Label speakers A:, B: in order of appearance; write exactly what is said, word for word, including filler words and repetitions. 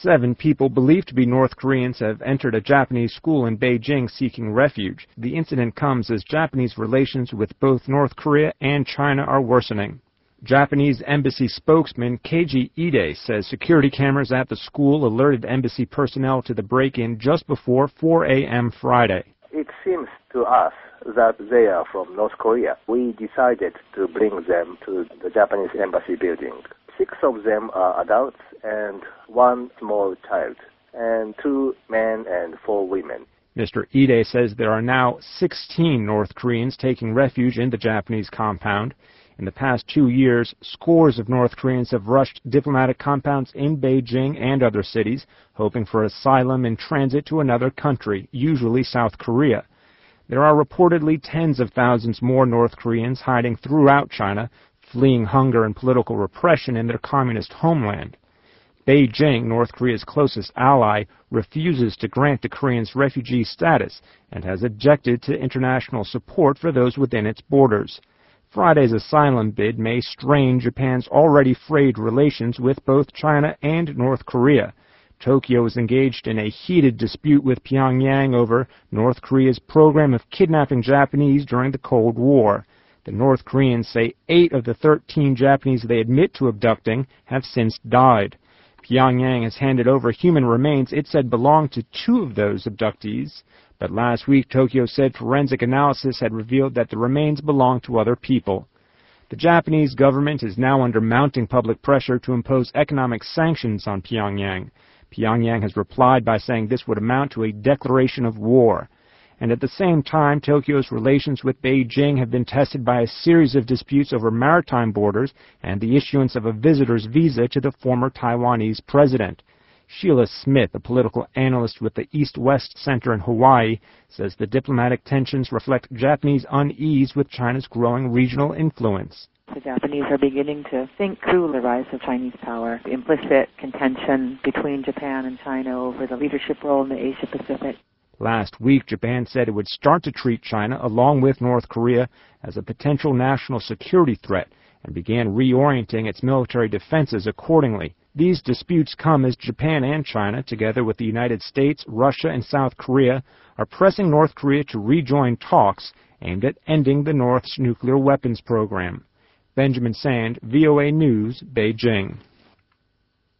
A: Seven people believed to be North Koreans have entered a Japanese school in Beijing seeking refuge. The incident comes as Japanese relations with both North Korea and China are worsening. Japanese embassy spokesman Keiji Ide says security cameras at the school alerted embassy personnel to the break-in just before four a m Friday.
B: It seems to us that they are from North Korea. We decided to bring them to the Japanese embassy building. Six of them are adults and one small child, and two men and four women.
A: Mister Ide says there are now sixteen North Koreans taking refuge in the Japanese compound. In the past two years, scores of North Koreans have rushed diplomatic compounds in Beijing and other cities, hoping for asylum in transit to another country, usually South Korea. There are reportedly tens of thousands more North Koreans hiding throughout China, fleeing hunger and political repression in their communist homeland. Beijing, North Korea's closest ally, refuses to grant the Koreans refugee status and has objected to international support for those within its borders. Friday's asylum bid may strain Japan's already frayed relations with both China and North Korea. Tokyo is engaged in a heated dispute with Pyongyang over North Korea's program of kidnapping Japanese during the Cold War. The North Koreans say eight of the thirteen Japanese they admit to abducting have since died. Pyongyang has handed over human remains it said belonged to two of those abductees, but last week Tokyo said forensic analysis had revealed that the remains belonged to other people. The Japanese government is now under mounting public pressure to impose economic sanctions on Pyongyang. Pyongyang has replied by saying this would amount to a declaration of war. And at the same time, Tokyo's relations with Beijing have been tested by a series of disputes over maritime borders and the issuance of a visitor's visa to the former Taiwanese president. Sheila Smith, a political analyst with the East-West Center in Hawaii, says the diplomatic tensions reflect Japanese unease with China's growing regional influence.
C: The Japanese are beginning to think through the rise of Chinese power, the implicit contention between Japan and China over the leadership role in the Asia-Pacific.
A: Last week, Japan said it would start to treat China, along with North Korea, as a potential national security threat and began reorienting its military defenses accordingly. These disputes come as Japan and China, together with the United States, Russia, and South Korea, are pressing North Korea to rejoin talks aimed at ending the North's nuclear weapons program. Benjamin Sand, V O A News, Beijing.